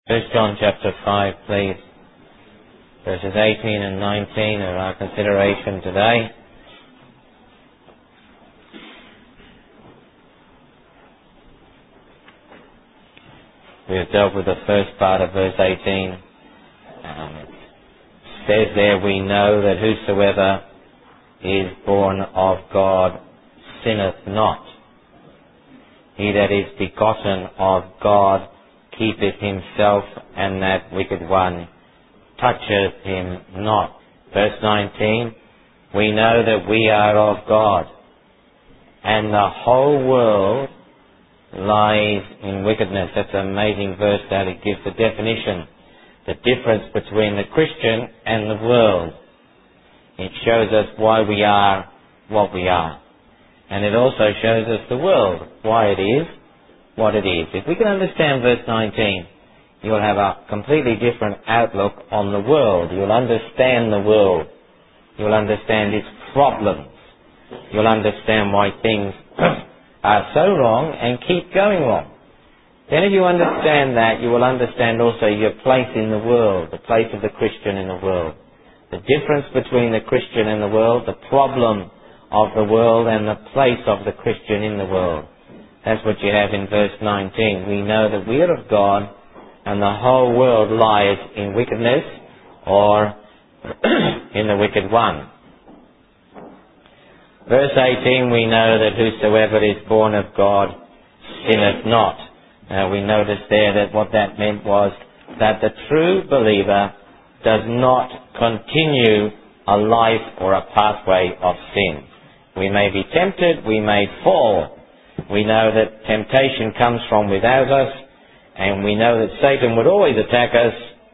1 John chapter 5, please. Verses 18 and 19 are our consideration today. We have dealt with the first part of verse 18. It says there, we know that whosoever is born of God sinneth not. He that is begotten of God keepeth himself, and that wicked one toucheth him not. Verse 19, we know that we are of God, and the whole world lies in wickedness. That's an amazing verse that it gives the definition, the difference between the Christian and the world. It shows us why we are what we are. And it also shows us the world, why it is what it is. If we can understand verse 19, you'll have a completely different outlook on the world. You'll understand the world. You'll understand its problems. You'll understand why things are so wrong and keep going wrong. Then if you understand that, you will understand also your place in the world, the place of the Christian in the world. The difference between the Christian and the world, the problem of the world and the place of the Christian in the world. That's what you have in verse 19. We know that we are of God, and the whole world lies in wickedness, or in the wicked one. Verse 18, we know that whosoever is born of God sinneth not. Now we noticed there that what that meant was that the true believer does not continue a life or a pathway of sin. We may be tempted, we may fall. We know that temptation comes from without us, and we know that Satan would always attack us.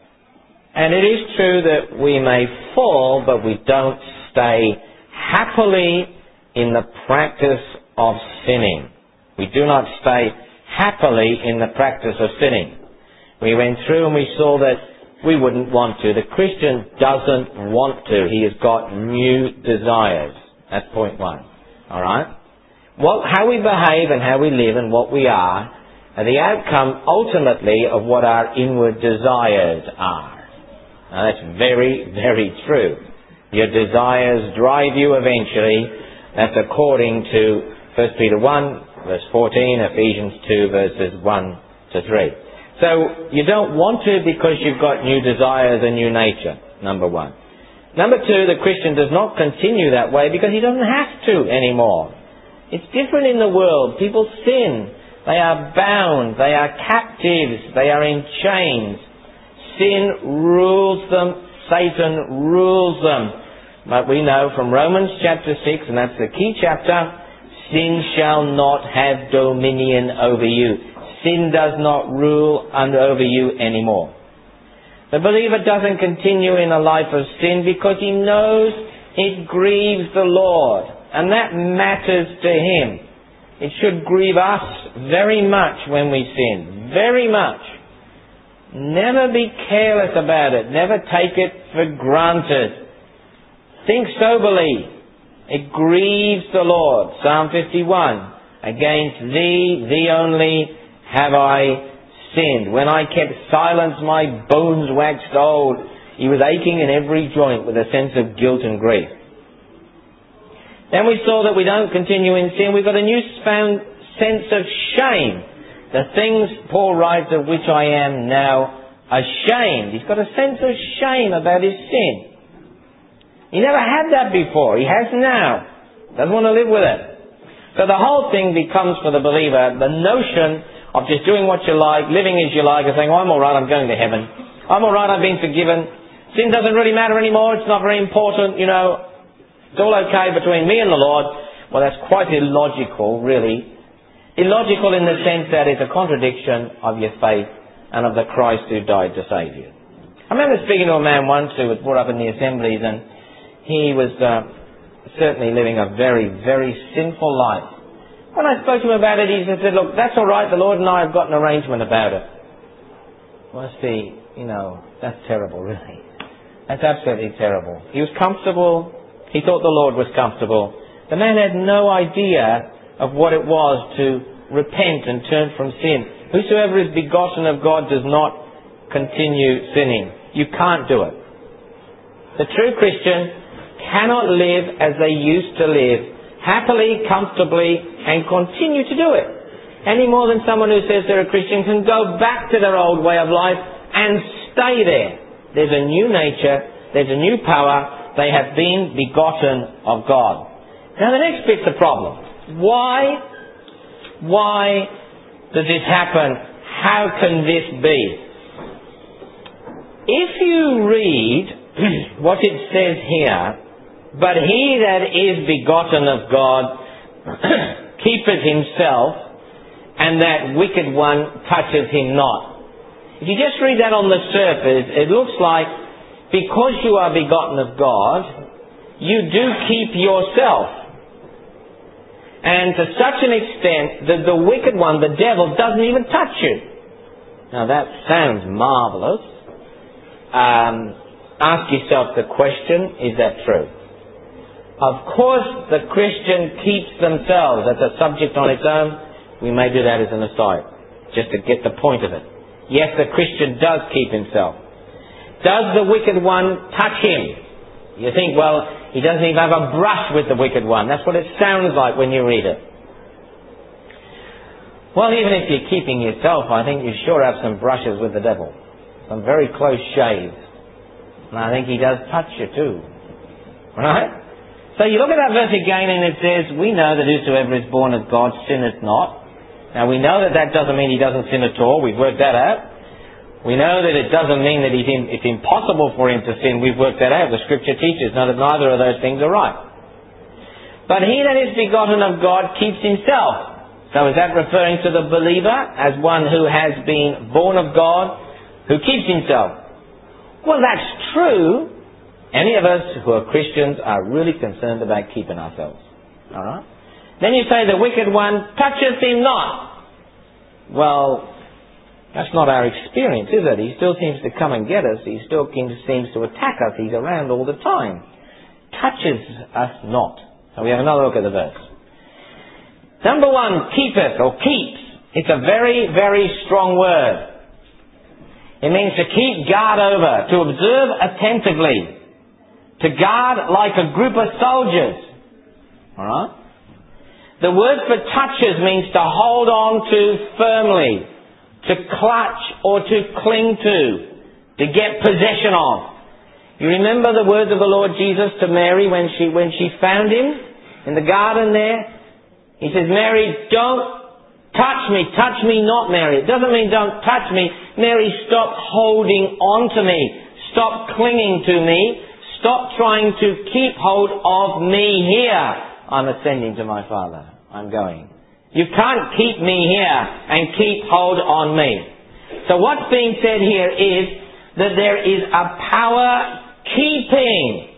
And it is true that we may fall, but we don't stay happily in the practice of sinning. We do not stay happily in the practice of sinning. We went through and we saw that we wouldn't want to. The Christian doesn't want to. He has got new desires. That's point one. Alright? How we behave and how we live and what we are the outcome ultimately of what our inward desires are. Now that's very, very true. Your desires drive you eventually. That's according to 1 Peter 1, verse 14, Ephesians 2, verses 1 to 3. So you don't want to because you've got new desires and new nature, number one. Number two, the Christian does not continue that way because he doesn't have to anymore. It's different in the world. People sin. They are bound. They are captives. They are in chains. Sin rules them. Satan rules them. But we know from Romans chapter 6, and that's the key chapter, sin shall not have dominion over you. Sin does not rule over you anymore. The believer doesn't continue in a life of sin because he knows it grieves the Lord, and that matters to him. It should grieve us very much when we sin. Very much. Never be careless about it. Never take it for granted. Think soberly. It grieves the Lord. Psalm 51. Against thee only have I sinned. When I kept silence, my bones waxed old. He was aching in every joint with a sense of guilt and grief. Then we saw that we don't continue in sin. We've got a newfound sense of shame. The things, Paul writes, of which I am now ashamed. He's got a sense of shame about his sin. He never had that before. He has now. Doesn't want to live with it. So the whole thing becomes for the believer the notion of just doing what you like, living as you like, and saying, oh, I'm alright, I'm going to heaven. I'm alright, I've been forgiven. Sin doesn't really matter anymore. It's not very important, It's all okay between me and the Lord. Well, that's quite illogical, really. Illogical in the sense that it's a contradiction of your faith and of the Christ who died to save you. I remember speaking to a man once who was brought up in the assemblies, and he was certainly living a very, very sinful life. When I spoke to him about it, he said, look, that's all right, the Lord and I have got an arrangement about it. Well, see, that's terrible, really. That's absolutely terrible. He was comfortable. He thought the Lord was comfortable. The man had no idea of what it was to repent and turn from sin. Whosoever is begotten of God does not continue sinning. You can't do it. The true Christian cannot live as they used to live, happily, comfortably, and continue to do it. Any more than someone who says they're a Christian can go back to their old way of life and stay there. There's a new nature, there's a new power, they have been begotten of God. Now the next bit's the problem. Why does this happen? How can this be? If you read what it says here, but he that is begotten of God keepeth himself, and that wicked one toucheth him not. If you just read that on the surface, it looks like because you are begotten of God, you do keep yourself. And to such an extent that the wicked one, the devil, doesn't even touch you. Now that sounds marvellous. Ask yourself the question, is that true? Of course the Christian keeps themselves. That's a subject on its own. We may do that as an aside, just to get the point of it. Yes, the Christian does keep himself. Does the wicked one touch him? You think, well, he doesn't even have a brush with the wicked one. That's what it sounds like when you read it. Well, even if you're keeping yourself, I think you sure have some brushes with the devil. Some very close shaves. And I think he does touch you too. Right? So you look at that verse again and it says, we know that whosoever is born of God sinneth not. Now we know that that doesn't mean he doesn't sin at all. We've worked that out. We know that it doesn't mean that it's impossible for him to sin. We've worked that out. The Scripture teaches that neither of those things are right. But he that is begotten of God keeps himself. So is that referring to the believer as one who has been born of God, who keeps himself? Well, that's true. Any of us who are Christians are really concerned about keeping ourselves. Alright? Then you say the wicked one toucheth him not. Well, that's not our experience, is it? He still seems to come and get us. He still seems to attack us. He's around all the time. Touches us not. So we have another look at the verse. Number one, keepeth or keeps. It's a very, very strong word. It means to keep guard over, to observe attentively, to guard like a group of soldiers. Alright? The word for touches means to hold on to firmly, to clutch or to cling to get possession of. You remember the words of the Lord Jesus to Mary when she found him in the garden there? He says, Mary, don't touch me not, Mary. It doesn't mean don't touch me. Mary, stop holding on to me. Stop clinging to me. Stop trying to keep hold of me here. I'm ascending to my Father. I'm going. You can't keep me here and keep hold on me. So what's being said here is that there is a power keeping,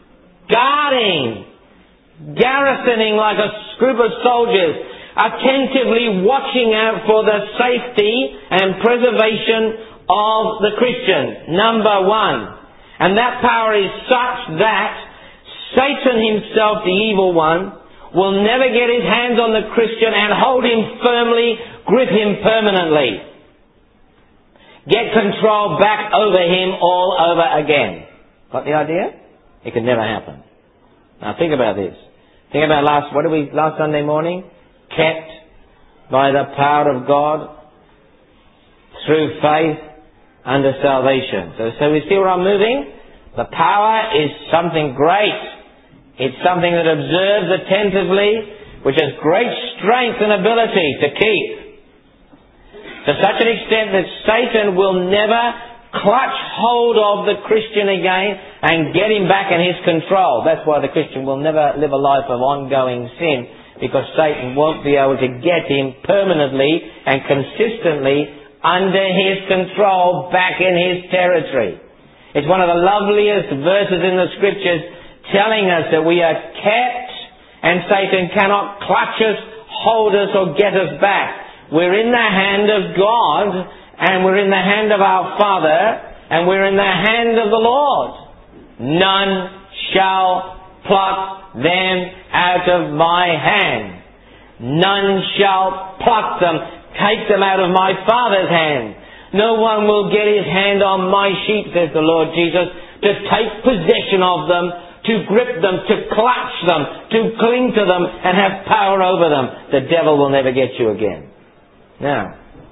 guarding, garrisoning like a group of soldiers, attentively watching out for the safety and preservation of the Christian. Number one. And that power is such that Satan himself, the evil one, will never get his hands on the Christian and hold him firmly, grip him permanently. Get control back over him all over again. Got the idea? It could never happen. Now think about this. Think about last Sunday morning? Kept by the power of God through faith unto salvation. So we see where I'm moving? The power is something great. It's something that observes attentively, which has great strength and ability to keep. To such an extent that Satan will never clutch hold of the Christian again and get him back in his control. That's why the Christian will never live a life of ongoing sin, because Satan won't be able to get him permanently and consistently under his control back in his territory. It's one of the loveliest verses in the Scriptures telling us that we are kept and Satan cannot clutch us, hold us or get us back. We're in the hand of God and we're in the hand of our Father and we're in the hand of the Lord. None shall pluck them out of my hand. None shall pluck them, take them out of my Father's hand. No one will get his hand on my sheep, says the Lord Jesus, to take possession of them, to grip them, to clutch them, to cling to them and have power over them. The devil will never get you again. Now,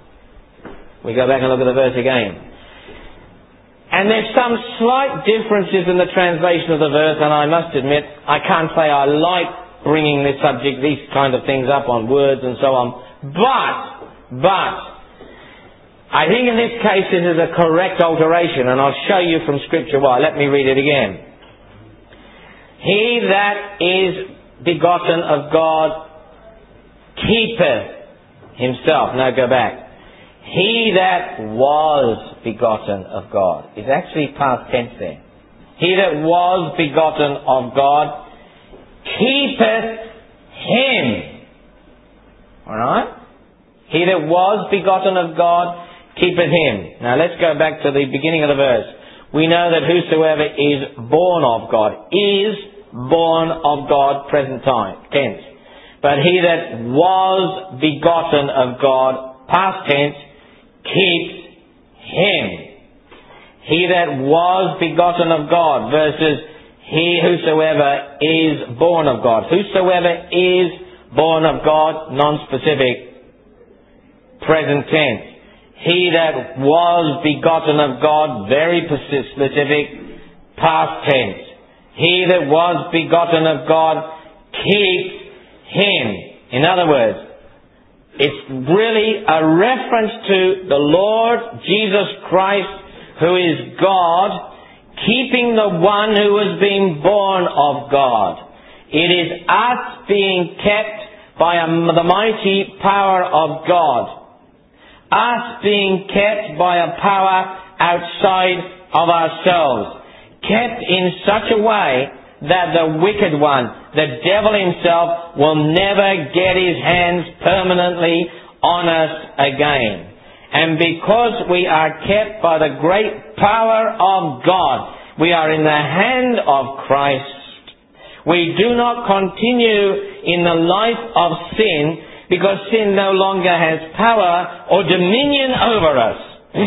we go back and look at the verse again. And there's some slight differences in the translation of the verse, and I must admit, I can't say I like bringing this subject, these kind of things up on words and so on. But, I think in this case this is a correct alteration, and I'll show you from Scripture why. Let me read it again. He that is begotten of God keepeth himself. Now go back. He that was begotten of God. It's actually past tense there. He that was begotten of God keepeth him. Alright? He that was begotten of God keepeth him. Now let's go back to the beginning of the verse. We know that whosoever is born of God is born of God, present tense. But he that was begotten of God, past tense, keeps him. He that was begotten of God versus he whosoever is born of God. Whosoever is born of God, non-specific, present tense. He that was begotten of God, very specific, past tense. He that was begotten of God keeps him. In other words, it's really a reference to the Lord Jesus Christ, who is God, keeping the one who has been born of God. It is us being kept by the mighty power of God. Us being kept by a power outside of ourselves. Kept in such a way that the wicked one, the devil himself, will never get his hands permanently on us again. And because we are kept by the great power of God, we are in the hand of Christ. We do not continue in the life of sin because sin no longer has power or dominion over us.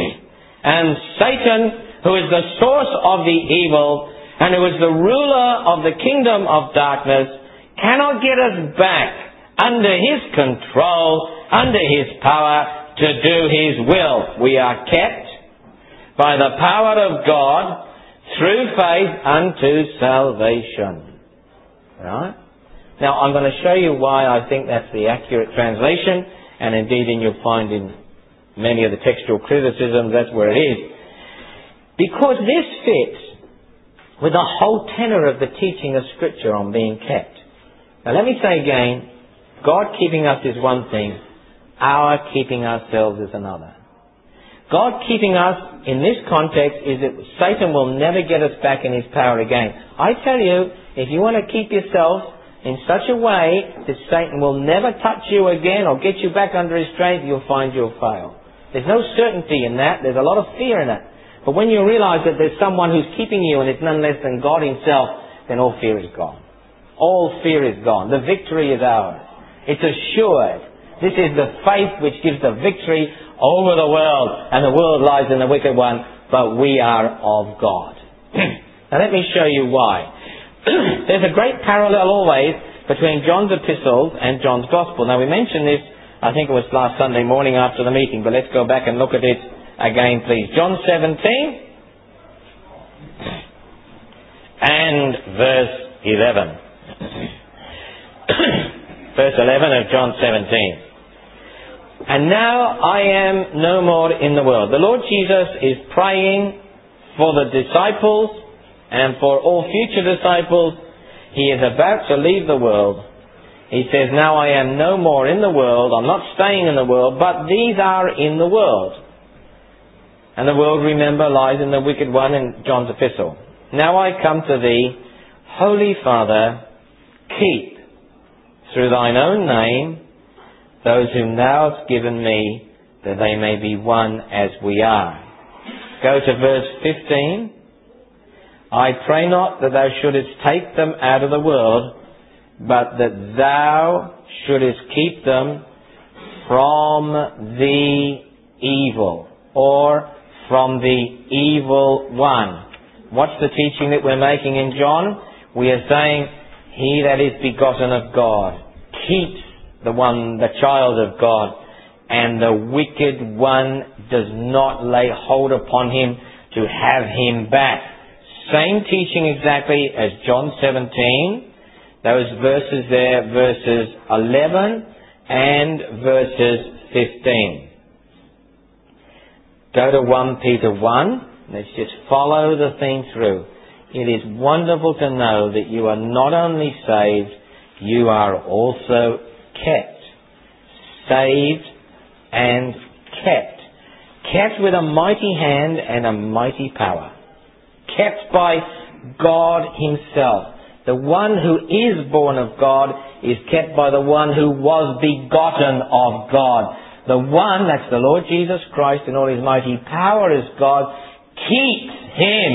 And Satan, who is the source of the evil and who is the ruler of the kingdom of darkness, cannot get us back under his control, under his power to do his will. We are kept by the power of God through faith unto salvation. Right? Now I'm going to show you why I think that's the accurate translation, and indeed you'll find in many of the textual criticisms that's where it is. Because this fits with the whole tenor of the teaching of Scripture on being kept. Now let me say again, God keeping us is one thing, our keeping ourselves is another. God keeping us in this context is that Satan will never get us back in his power again. I tell you, if you want to keep yourself in such a way that Satan will never touch you again or get you back under his strength, you'll find you'll fail. There's no certainty in that. There's a lot of fear in it. But when you realize that there's someone who's keeping you and it's none less than God himself, then all fear is gone. All fear is gone. The victory is ours. It's assured. This is the faith which gives the victory over the world, and the world lies in the wicked one, but we are of God. Now let me show you why. There's a great parallel always between John's epistles and John's gospel. Now we mentioned this, I think it was last Sunday morning after the meeting, but let's go back and look at it again, please. John 17 and verse 11. Verse 11 of John 17. And now I am no more in the world. The Lord Jesus is praying for the disciples and for all future disciples. He is about to leave the world. He says, now I am no more in the world. I'm not staying in the world, but these are in the world. And the world, remember, lies in the wicked one in John's epistle. Now I come to thee, Holy Father, keep through thine own name those whom thou hast given me, that they may be one as we are. Go to verse 15. I pray not that thou shouldest take them out of the world, but that thou shouldest keep them from the evil. or from the evil one. What's the teaching that we're making in John? We are saying, he that is begotten of God keeps the child of God, and the wicked one does not lay hold upon him to have him back. Same teaching exactly as John 17. Those verses there, verses 11 and verses 15. Go to 1 Peter 1. Let's just follow the thing through. It is wonderful to know that you are not only saved, you are also kept. Saved and kept. Kept with a mighty hand and a mighty power. Kept by God himself. The one who is born of God is kept by the one who was begotten of God. The one, that's the Lord Jesus Christ in all his mighty power as God, keeps him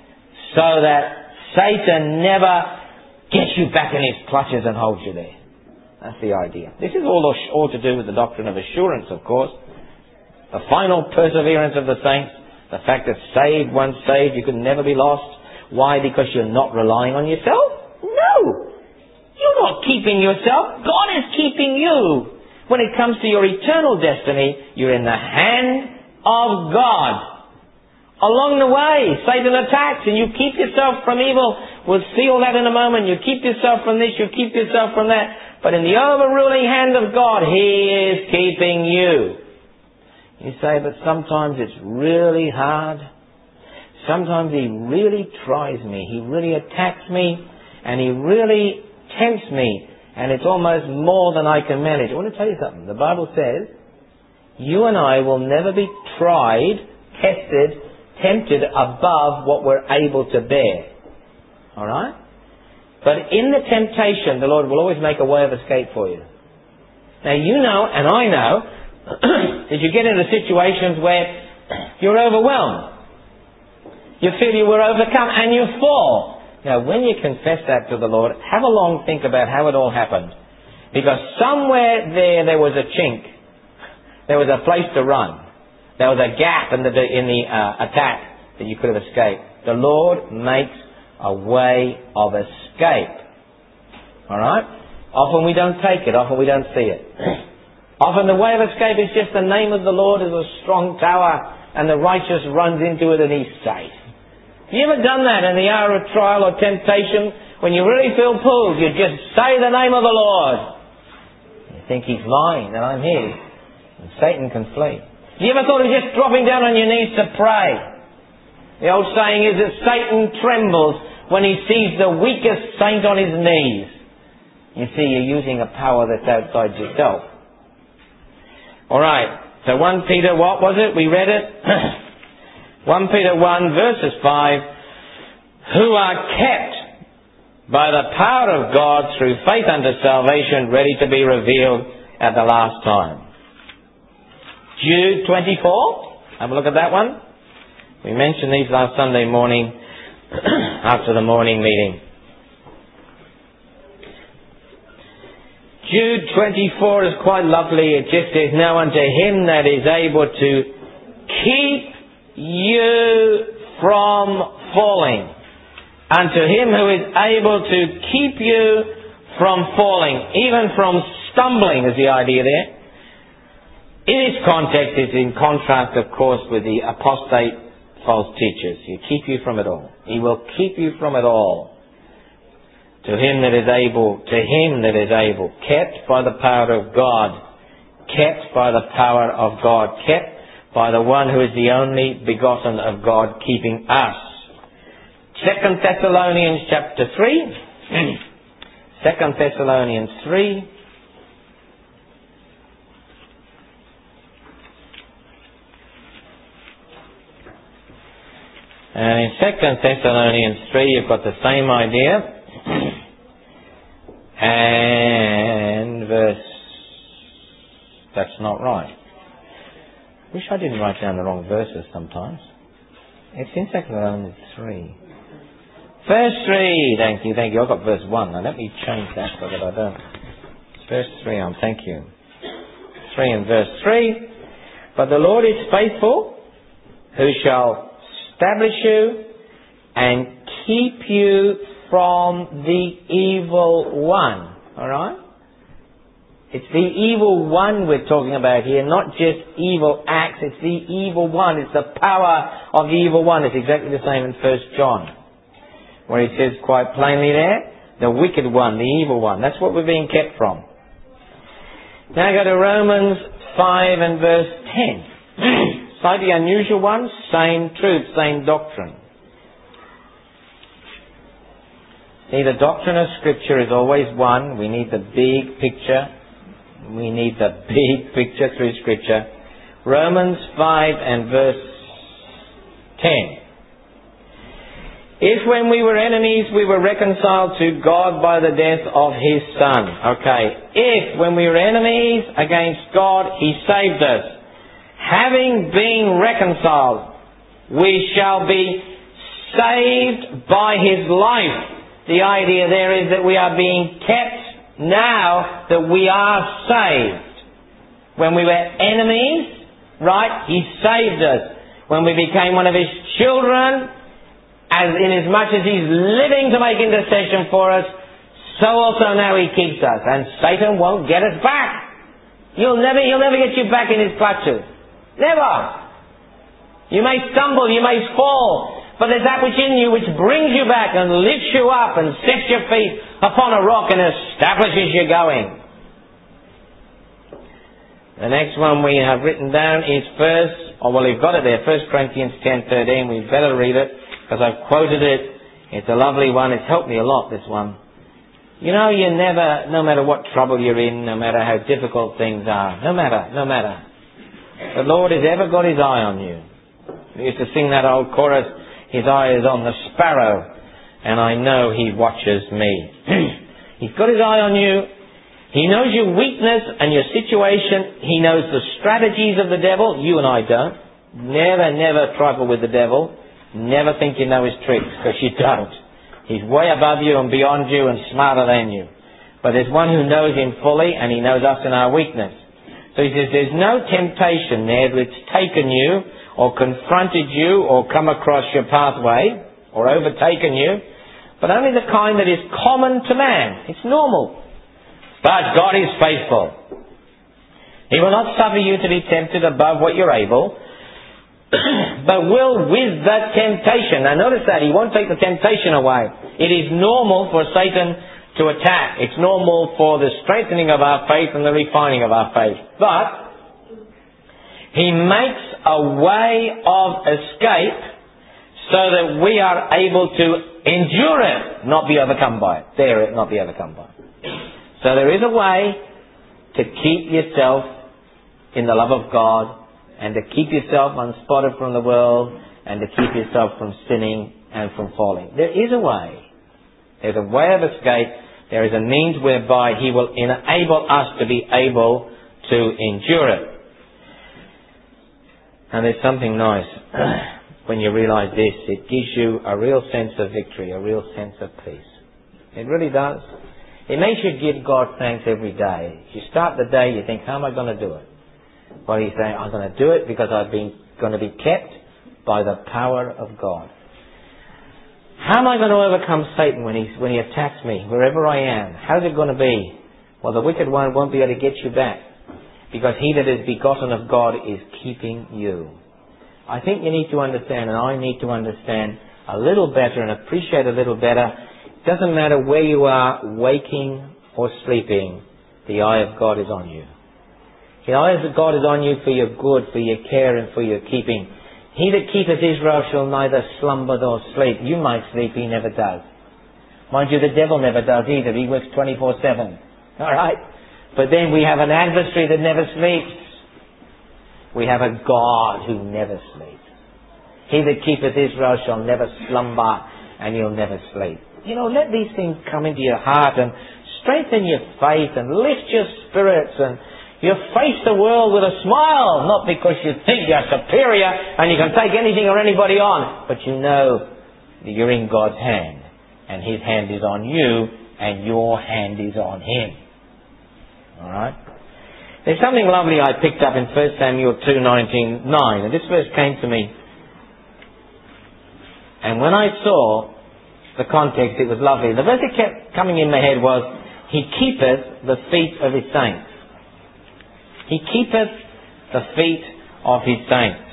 so that Satan never gets you back in his clutches and holds you there. That's the idea. This is all to do with the doctrine of assurance, of course. The final perseverance of the saints. The fact that once saved, you can never be lost. Why? Because you're not relying on yourself? No! You're not keeping yourself. God is keeping you. When it comes to your eternal destiny, you're in the hand of God. Along the way, Satan attacks and you keep yourself from evil. We'll see all that in a moment. You keep yourself from this, you keep yourself from that. But in the overruling hand of God, he is keeping you. You say, but sometimes it's really hard. Sometimes he really tries me. He really attacks me. And he really tempts me. And it's almost more than I can manage. I want to tell you something. The Bible says, you and I will never be tried, tested, tempted above what we're able to bear. Alright? But in the temptation, the Lord will always make a way of escape for you. Now you know, and I know, that you get into situations where you're overwhelmed. You feel you were overcome and you fall. Now when you confess that to the Lord, have a long think about how it all happened. Because somewhere there was a chink. There was a place to run. There was a gap in the attack that you could have escaped. The Lord makes a way of escape. Alright? Often we don't take it. Often we don't see it. Often the way of escape is just the name of the Lord is a strong tower and the righteous runs into it and he's safe. Have you ever done that in the hour of trial or temptation when you really feel pulled? You just say the name of the Lord. You think he's mine and I'm his. And Satan can flee. Have you ever thought of just dropping down on your knees to pray? The old saying is that Satan trembles when he sees the weakest saint on his knees. You see, you're using a power that's outside yourself. Alright, so 1 Peter, what was it? We read it. 1 Peter 1 verses 5. Who are kept by the power of God through faith unto salvation, ready to be revealed at the last time. Jude 24. Have a look at that one. We mentioned these last Sunday morning after the morning meeting. Jude 24 is quite lovely. It just says, now unto him that is able to keep you from falling. Unto him who is able to keep you from falling, even from stumbling is the idea there. In its context, it's in contrast, of course, with the apostate false teachers. He keep you from it all. He will keep you from it all. To him that is able, kept by the power of God, kept by the power of God, kept by the one who is the only begotten of God, keeping us. 2 Thessalonians chapter 3. 2 Thessalonians 3. And in 2 Thessalonians 3 you've got the same idea. And verse... That's not right. Wish I didn't write down the wrong verses sometimes. It's in 2 Thessalonians 3. Verse 3. Thank you. I've got verse 1. Now let me change that so that I don't. It's verse 3 thank you. 3 and verse 3. But the Lord is faithful, who shall establish you and keep you from the evil one. Alright? It's the evil one we're talking about here, not just evil acts. It's the evil one. It's the power of the evil one. It's exactly the same in 1 John, where he says quite plainly there, the wicked one, the evil one. That's what we're being kept from. Now go to Romans 5 and verse 10. Slightly unusual one, same truth, same doctrine. See, the doctrine of Scripture is always one. We need the big picture. We need the big picture through Scripture. Romans 5 and verse 10. If when we were enemies we were reconciled to God by the death of His Son. Okay. If when we were enemies against God He saved us. Having been reconciled, we shall be saved by His life. The idea there is that we are being kept now that we are saved. When we were enemies, right, He saved us. When we became one of His children, as inasmuch as He's living to make intercession for us, so also now He keeps us. And Satan won't get us back. He'll never get you back in his clutches. Never. You may stumble, you may fall, but there's that which in you which brings you back and lifts you up and sets your feet upon a rock and establishes you going. The next one we have written down is we've got it there, 1 Corinthians 10:13. We'd better read it because I've quoted it. It's a lovely one. It's helped me a lot, this one. You know, no matter what trouble you're in, no matter how difficult things are, no matter, the Lord has ever got His eye on you. We used to sing that old chorus, His eye is on the sparrow, and I know He watches me. He's got His eye on you. He knows your weakness and your situation. He knows the strategies of the devil. You and I don't. Never trifle with the devil. Never think you know his tricks, because you don't. He's way above you and beyond you and smarter than you. But there's one who knows Him fully, and He knows us in our weakness. So He says there's no temptation there that's taken you or confronted you or come across your pathway or overtaken you, but only the kind that is common to man. It's normal. But God is faithful. He will not suffer you to be tempted above what you're able, but will with the temptation. Now notice that, He won't take the temptation away. It is normal for Satan to attack. It's normal for the strengthening of our faith and the refining of our faith. But He makes a way of escape so that we are able to endure it, not be overcome by it. Dare it, not be overcome by it. So there is a way to keep yourself in the love of God, and to keep yourself unspotted from the world, and to keep yourself from sinning and from falling. There is a way. There's a way of escape. There is a means whereby He will enable us to be able to endure it. And there's something nice when you realize this. It gives you a real sense of victory, a real sense of peace. It really does. It makes you give God thanks every day. You start the day, you think, how am I going to do it? Well, He's saying, I'm going to do it because I've been going to be kept by the power of God. How am I going to overcome Satan when he attacks me, wherever I am? How's it going to be? Well, the wicked one won't be able to get you back, because he that is begotten of God is keeping you. I think you need to understand, and I need to understand a little better and appreciate a little better. It doesn't matter where you are, waking or sleeping, the eye of God is on you. The eye of God is on you for your good, for your care, and for your keeping. He that keepeth Israel shall neither slumber nor sleep. You might sleep, He never does. Mind you, the devil never does either. He works 24/7. Alright? But then we have an adversary that never sleeps. We have a God who never sleeps. He that keepeth Israel shall never slumber, and He'll never sleep. You know, let these things come into your heart and strengthen your faith and lift your spirits, and you face the world with a smile, not because you think you're superior and you can take anything or anybody on, but you know that you're in God's hand, and His hand is on you, and your hand is on Him. Alright? There's something lovely I picked up in 1 Samuel 2:9, and this verse came to me And when I saw the context, it was lovely. The verse that kept coming in my head was, He keepeth the feet of His saints. He keepeth the feet of His saints.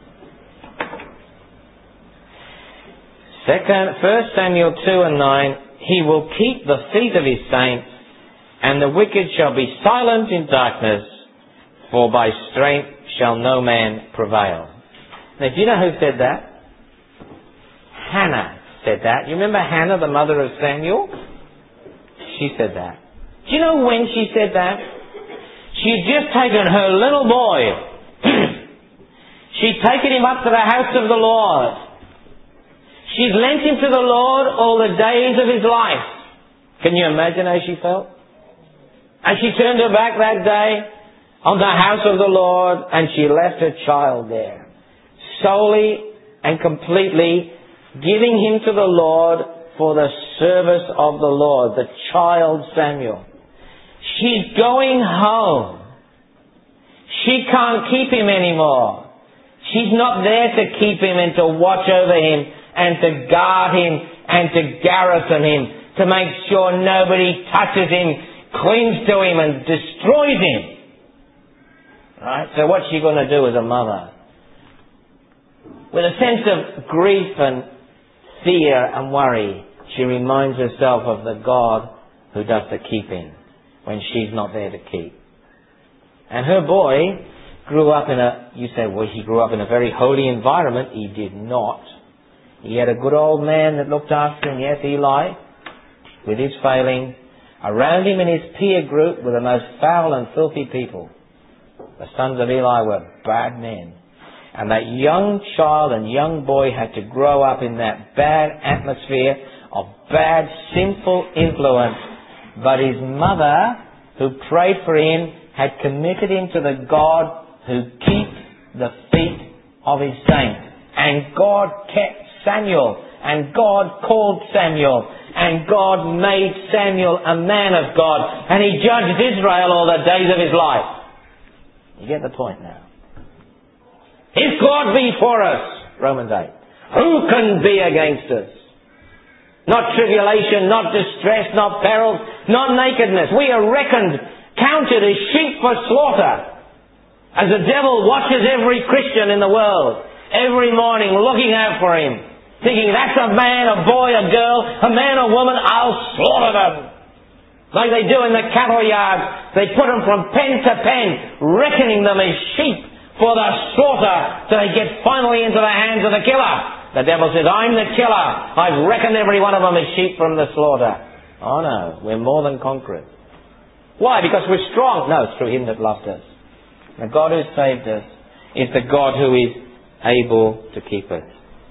1 Samuel 2:9, He will keep the feet of His saints, and the wicked shall be silent in darkness, for by strength shall no man prevail. Now, do you know who said that? Hannah said that. You remember Hannah, the mother of Samuel? She said that. Do you know when she said that? She'd just taken her little boy. She'd taken him up to the house of the Lord. She'd lent him to the Lord all the days of his life. Can you imagine how she felt? And she turned her back that day on the house of the Lord, and she left her child there, solely and completely giving him to the Lord for the service of the Lord, the child Samuel. She's going home. She can't keep him anymore. She's not there to keep him and to watch over him and to guard him and to garrison him, to make sure nobody touches him, clings to him and destroys him. Right? So what's she going to do as a mother? With a sense of grief and fear and worry, she reminds herself of the God who does the keeping when she's not there to keep. And her boy grew up you say, well, he grew up in a very holy environment. He did not. He had a good old man that looked after him. Yes, Eli, with his failing. Around him in his peer group were the most foul and filthy people. The sons of Eli were bad men. And that young child and young boy had to grow up in that bad atmosphere of bad, sinful influence. But his mother, who prayed for him, had committed him to the God who keeps the feet of His saints. And God kept Samuel. And God called Samuel. And God made Samuel a man of God. And He judged Israel all the days of his life. You get the point now. If God be for us, Romans 8, who can be against us? Not tribulation, not distress, not perils, not nakedness. We are reckoned, counted as sheep for slaughter. As the devil watches every Christian in the world, every morning looking out for him, thinking, that's a man, a boy, a girl, a man, a woman, I'll slaughter them. Like they do in the cattle yard, they put them from pen to pen, reckoning them as sheep for the slaughter, till they get finally into the hands of the killer. The devil says, I'm the killer. I've reckoned every one of them as sheep from the slaughter. Oh no, we're more than conquerors. Why? Because we're strong? No, it's through Him that loved us. The God who saved us is the God who is able to keep us.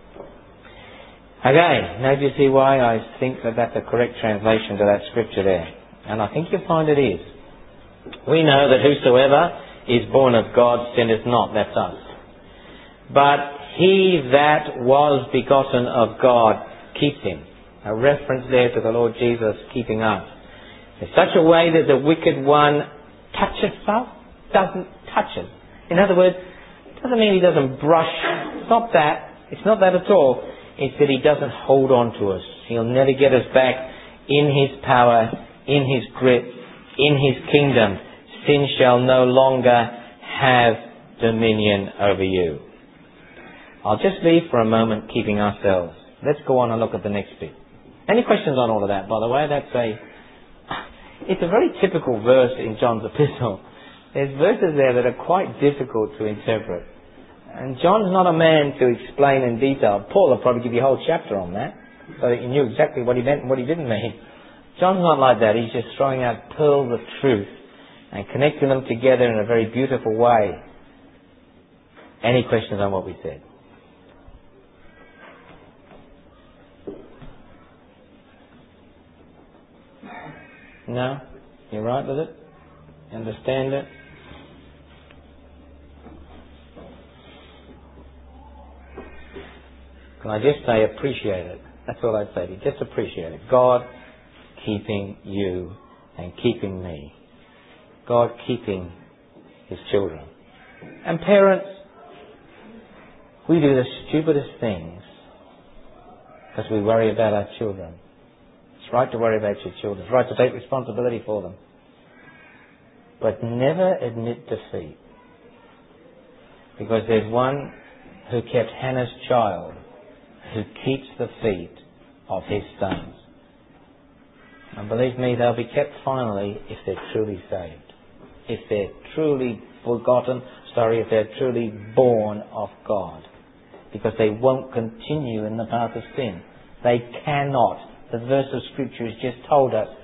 Again, now do you see why I think that that's a correct translation to that scripture there? And I think you'll find it is. We know that whosoever is born of God sinneth not. That's us. But he that was begotten of God keeps him. A reference there to the Lord Jesus keeping us. In such a way that the wicked one touches us, doesn't touch us. In other words, it doesn't mean he doesn't brush. It's not that. It's not that at all. It's that he doesn't hold on to us. He'll never get us back in his power, in his grip, in his kingdom. Sin shall no longer have dominion over you. I'll just leave for a moment keeping ourselves. Let's go on and look at the next bit. Any questions on all of that, by the way? It's a very typical verse in John's epistle. There's verses there that are quite difficult to interpret. And John's not a man to explain in detail. Paul will probably give you a whole chapter on that, so that you knew exactly what he meant and what he didn't mean. John's not like that. He's just throwing out pearls of truth and connecting them together in a very beautiful way. Any questions on what we said? No? You're right with it? You understand it? Can I just say appreciate it? That's all I'd say to you. Just appreciate it. God keeping you and keeping me. God keeping His children. And parents, we do the stupidest things because we worry about our children. It's right to worry about your children. It's right to take responsibility for them. But never admit defeat. Because there's one who kept Hannah's child, who keeps the feet of his sons. And believe me, they'll be kept finally if they're truly saved. If they're truly if they're truly born of God. Because they won't continue in the path of sin. They cannot. The verse of Scripture has just told us.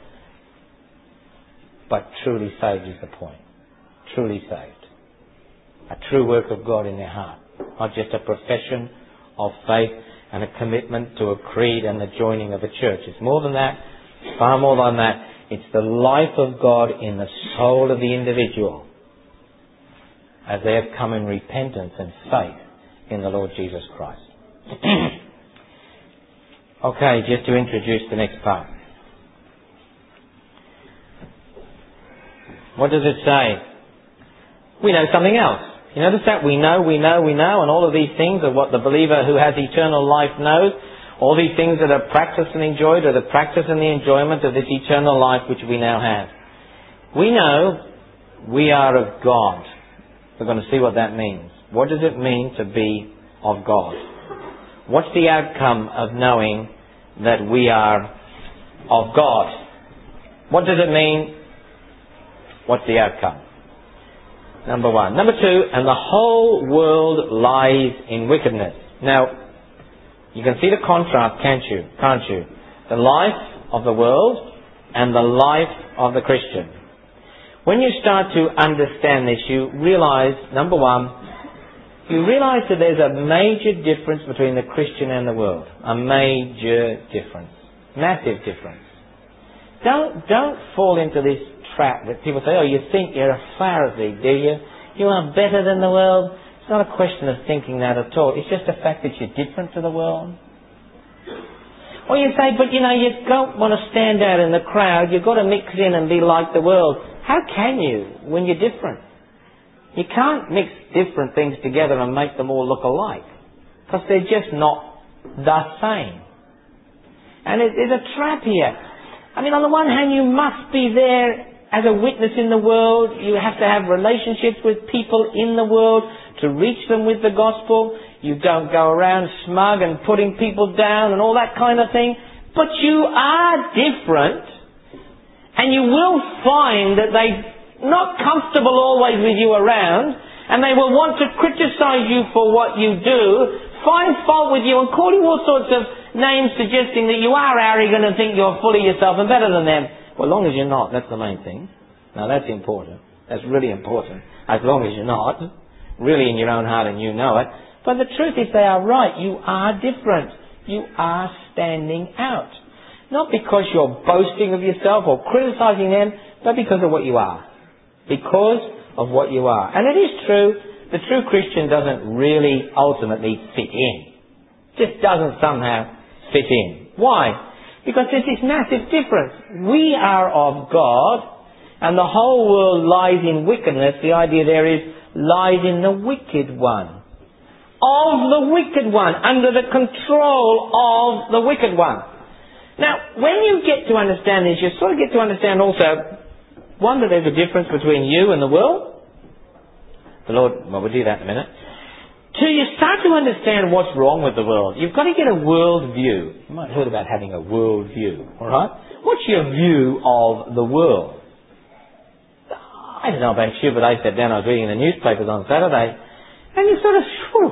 But truly saved is the point. Truly saved. A true work of God in their heart. Not just a profession of faith and a commitment to a creed and the joining of a church. It's more than that. Far more than that. It's the life of God in the soul of the individual as they have come in repentance and faith in the Lord Jesus Christ. Okay, just to introduce the next part. What does it say? We know something else. You notice that? We know, and all of these things are what the believer who has eternal life knows. All these things that are practiced and enjoyed are the practice and the enjoyment of this eternal life which we now have. We know we are of God. We're going to see what that means. What does it mean to be of God? What's the outcome of knowing that we are of God? What does it mean? What's the outcome? Number one. Number two, and the whole world lies in wickedness. Now, you can see the contrast, can't you? The life of the world and the life of the Christian. When you start to understand this, you realise, number one, you realise that there's a major difference between the Christian and the world. A major difference. Massive difference. Don't fall into this trap that people say, oh, you think you're a Pharisee, do you? You are better than the world. It's not a question of thinking that at all. It's just the fact that you're different to the world. Or you say, but you don't want to stand out in the crowd. You've got to mix in and be like the world. How can you when you're different? You can't mix different things together and make them all look alike. Because they're just not the same. And there's a trap here. I mean, on the one hand, you must be there as a witness in the world. You have to have relationships with people in the world to reach them with the gospel. You don't go around smug and putting people down and all that kind of thing. But you are different. And you will find that they're not comfortable always with you around. And they will want to criticize you for what you do, find fault with you and call you all sorts of names suggesting that you are arrogant and think you're full of yourself and better than them. Well, as long as you're not, that's the main thing. Now that's important. That's really important. As long as you're not. Really in your own heart and you know it. But the truth is they are right. You are different. You are standing out. Not because you're boasting of yourself or criticizing them, but because of what you are. Because of what you are. And it is true, the true Christian doesn't really ultimately fit in. Just doesn't somehow fit in. Why? Because there's this massive difference. We are of God, and the whole world lies in wickedness. The idea there is, lies in the wicked one. Of the wicked one. Under the control of the wicked one. Now, when you get to understand this, you sort of get to understand also, one, that there's a difference between you and the world. The Lord, well, we'll do that in a minute. Two, you start to understand what's wrong with the world. You've got to get a world view. You might have heard about having a world view, alright? What's your view of the world? I don't know about you, but I sat down, I was reading the newspapers on Saturday, and you sort of,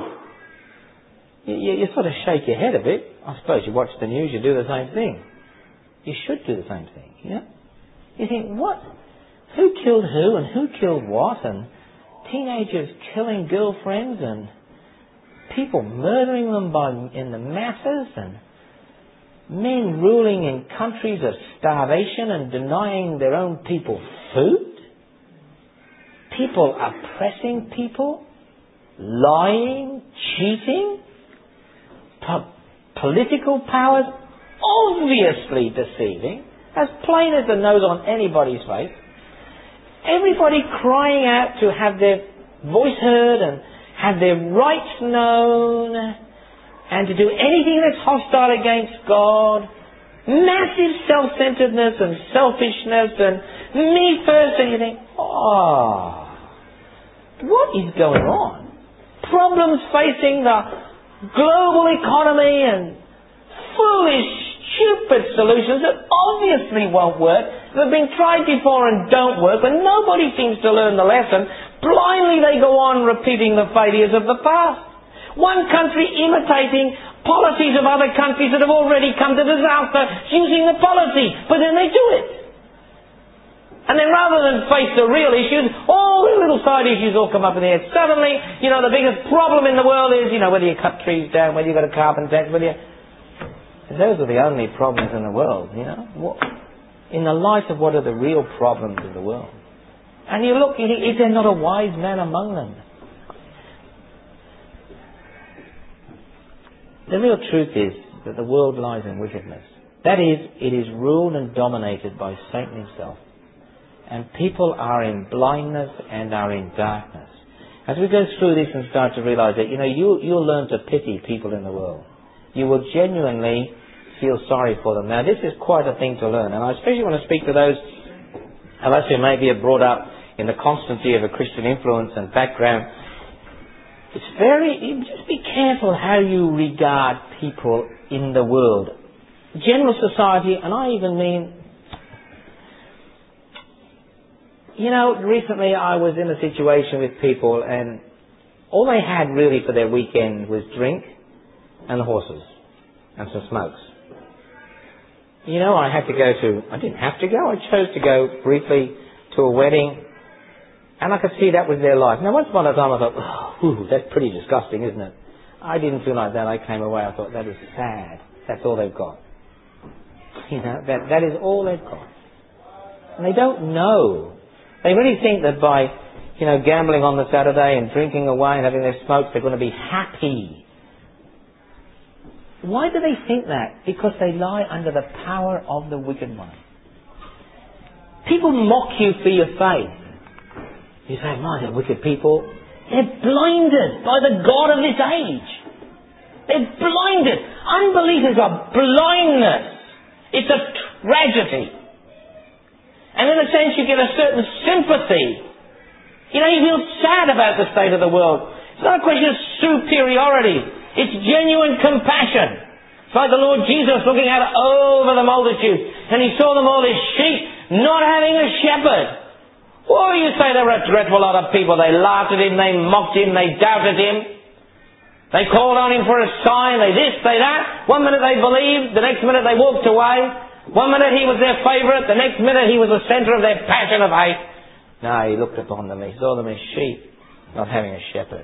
you sort of shake your head a bit. I suppose you watch the news, you do the same thing. You should do the same thing, yeah? You think, what? Who killed who and who killed what? And teenagers killing girlfriends and people murdering them in the masses and men ruling in countries of starvation and denying their own people food? People oppressing people? Lying? Cheating? Political powers obviously deceiving, as plain as the nose on anybody's face. Everybody crying out to have their voice heard and have their rights known. and to do anything that's hostile against God. Massive self-centeredness and selfishness and me first, and you think, what is going on? Problems facing the global economy and foolish, stupid solutions that obviously won't work, that have been tried before and don't work, but nobody seems to learn the lesson. Blindly they go on repeating the failures of the past. One country imitating policies of other countries that have already come to disaster using the policy, but then they do it. And then rather than face the real issues, all the little side issues all come up in the head. Suddenly, the biggest problem in the world is, whether you cut trees down, whether you've got a carbon tax, whether you... Those are the only problems in the world, In the light of what are the real problems in the world. And you look, is there not a wise man among them? The real truth is that the world lies in wickedness. That is, it is ruled and dominated by Satan himself. And people are in blindness and are in darkness. As we go through this and start to realize that, you'll learn to pity people in the world. You will genuinely feel sorry for them. Now, this is quite a thing to learn. And I especially want to speak to those of us who maybe are brought up in the constancy of a Christian influence and background. Just be careful how you regard people in the world. General society, and I even mean, recently I was in a situation with people and all they had really for their weekend was drink and horses and some smokes. I didn't have to go, I chose to go briefly to a wedding. And I could see that was their life. Now, once upon a time I thought, that's pretty disgusting, isn't it? I didn't feel like that. I came away, I thought, that is sad. That's all they've got. That is all they've got. And they don't know. They really think that by, gambling on the Saturday and drinking away and having their smokes, they're going to be happy. Why do they think that? Because they lie under the power of the wicked one. People mock you for your faith. You say, they're wicked people. They're blinded by the God of this age. They're blinded. Unbelief is a blindness. It's a tragedy. And in a sense you get a certain sympathy. You feel sad about the state of the world. It's not a question of superiority. It's genuine compassion. It's like the Lord Jesus looking out over the multitude and he saw them all as sheep not having a shepherd. Oh, you say there were a dreadful lot of people. They laughed at him, they mocked him, they doubted him. They called on him for a sign, they this, they that. One minute they believed, the next minute they walked away. One minute he was their favourite, the next minute he was the centre of their passion of hate. No, he looked upon them, he saw them as sheep, not having a shepherd.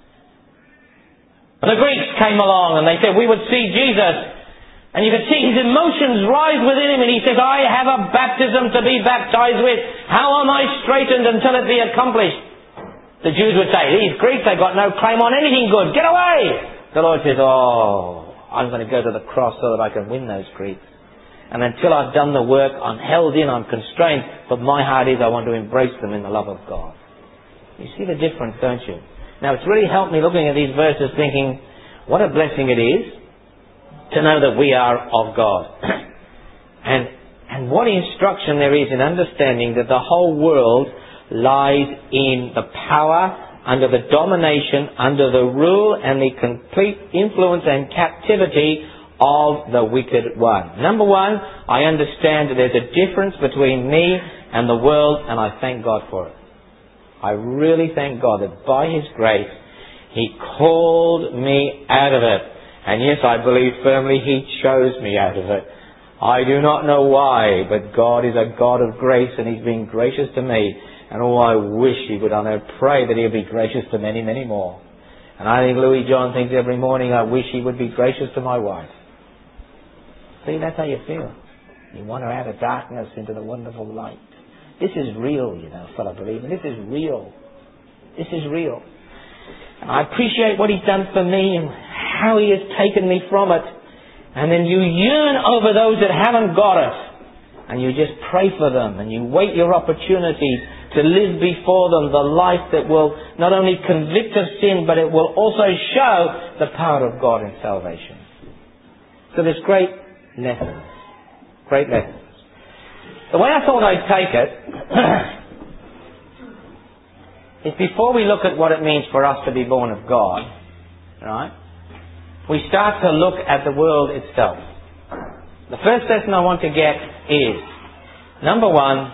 And the Greeks came along and they said, we would see Jesus. And you could see his emotions rise within him and he says, I have a baptism to be baptized with. How am I straitened until it be accomplished? The Jews would say, these Greeks, they've got no claim on anything good. Get away! The Lord says, I'm going to go to the cross so that I can win those Greeks. And until I've done the work, I'm held in, I'm constrained. But my heart is, I want to embrace them in the love of God. You see the difference, don't you? Now, it's really helped me looking at these verses thinking, what a blessing it is to know that we are of God. and what instruction there is in understanding that the whole world lies in the power, under the domination, under the rule and the complete influence and captivity of the wicked one. Number one, I understand that there's a difference between me and the world, and I thank God for it. I really thank God that by His grace He called me out of it. And yes, I believe firmly He chose me out of it. I do not know why, but God is a God of grace and He's been gracious to me. And I wish He would. And I pray that He'll be gracious to many, many more. And I think Louis John thinks every morning, I wish he would be gracious to my wife. See, that's how you feel. You want her out of darkness into the wonderful light. This is real, fellow believer. This is real. This is real. And I appreciate what He's done for me and how He has taken me from it. And then you yearn over those that haven't got it. And you just pray for them and you wait your opportunity to live before them the life that will not only convict of sin, but it will also show the power of God in salvation. So there's great lessons. Great lessons. The way I thought I'd take it is before we look at what it means for us to be born of God, right, we start to look at the world itself. The first lesson I want to get is, number one,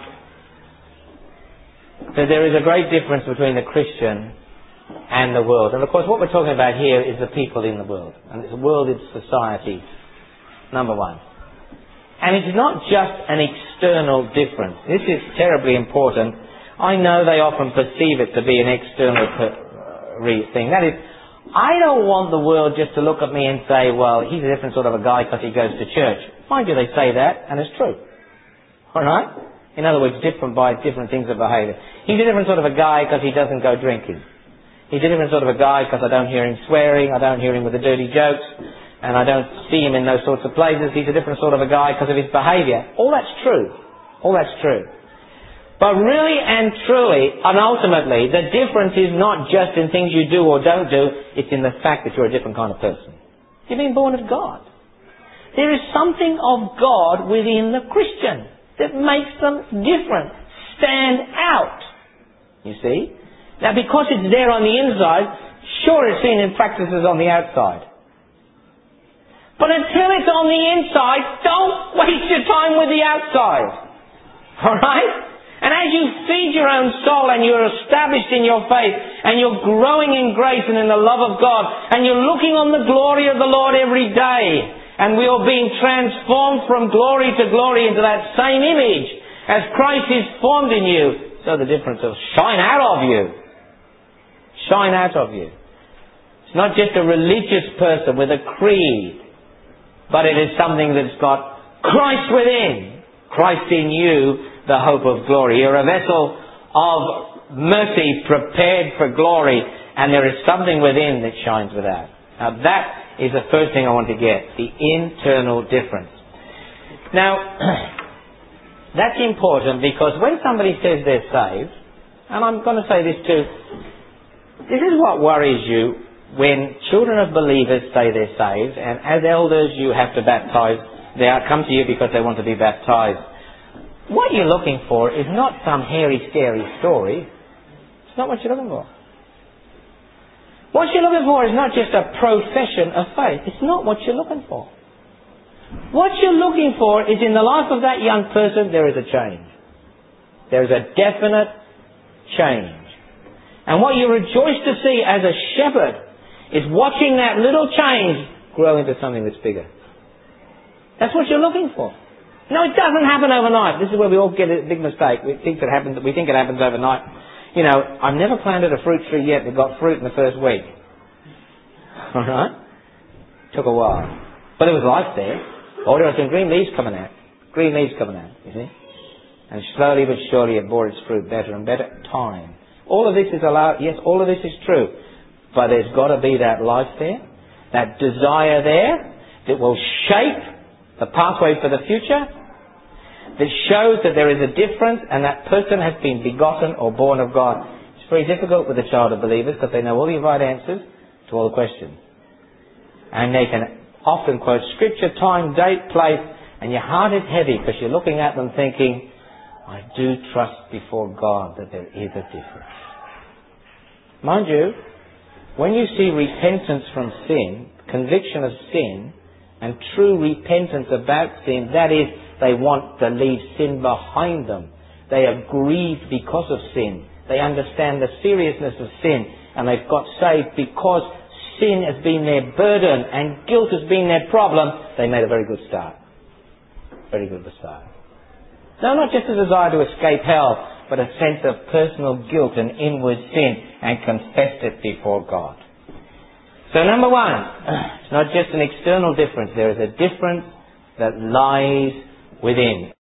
that there is a great difference between the Christian and the world. And of course what we're talking about here is the people in the world. And it's the world, it's society. Number one. And it's not just an external difference. This is terribly important. I know they often perceive it to be an external thing. That is, I don't want the world just to look at me and say, well, he's a different sort of a guy because he goes to church. Mind you, they say that, and it's true. Alright? In other words, different by different things of behaviour. He's a different sort of a guy because he doesn't go drinking. He's a different sort of a guy because I don't hear him swearing, I don't hear him with the dirty jokes, and I don't see him in those sorts of places. He's a different sort of a guy because of his behaviour. All that's true. All that's true. But really and truly, and ultimately, the difference is not just in things you do or don't do, it's in the fact that you're a different kind of person. You've been born of God. There is something of God within the Christian that makes them different, stand out. You see? Now because it's there on the inside, sure it's seen in practices on the outside. But until it's on the inside, don't waste your time with the outside. Alright? And as you feed your own soul and you're established in your faith and you're growing in grace and in the love of God and you're looking on the glory of the Lord every day, and we are being transformed from glory to glory into that same image as Christ is formed in you, so the difference will shine out of you. Shine out of you. It's not just a religious person with a creed, but it is something that's got Christ within. Christ in you, the hope of glory. You're a vessel of mercy prepared for glory, and there is something within that shines without. Now that is the first thing I want to get, the internal difference. Now, that's important because when somebody says they're saved, and I'm going to say this too, this is what worries you when children of believers say they're saved, and as elders you have to baptize. They come to you because they want to be baptized. What you're looking for is not some hairy, scary story. It's not what you're looking for. What you're looking for is not just a profession of faith. It's not what you're looking for. What you're looking for is in the life of that young person there is a change. There is a definite change. And what you rejoice to see as a shepherd is watching that little change grow into something that's bigger. That's what you're looking for. No, it doesn't happen overnight. This is where we all get a big mistake. We think it happens overnight. You know, I've never planted a fruit tree yet that got fruit in the first week. Alright? Took a while. But there was life there. Oh, there were some green leaves coming out. Green leaves coming out, you see? And slowly but surely it bore its fruit better and better. Time. All of this is allowed. Yes, all of this is true. But there's got to be that life there. That desire there that will shape the pathway for the future. That shows that there is a difference and that person has been begotten or born of God. It's very difficult with a child of believers because they know all the right answers to all the questions. And they can often quote scripture, time, date, place, and your heart is heavy because you're looking at them thinking, I do trust before God that there is a difference. Mind you, when you see repentance from sin, conviction of sin, and true repentance about sin, that is, they want to leave sin behind them. They are grieved because of sin. They understand the seriousness of sin, and they've got saved because sin has been their burden and guilt has been their problem. They made a very good start. Very good start. No, not just a desire to escape hell, but a sense of personal guilt and inward sin, and confessed it before God. So number one, it's not just an external difference. There is a difference that lies within.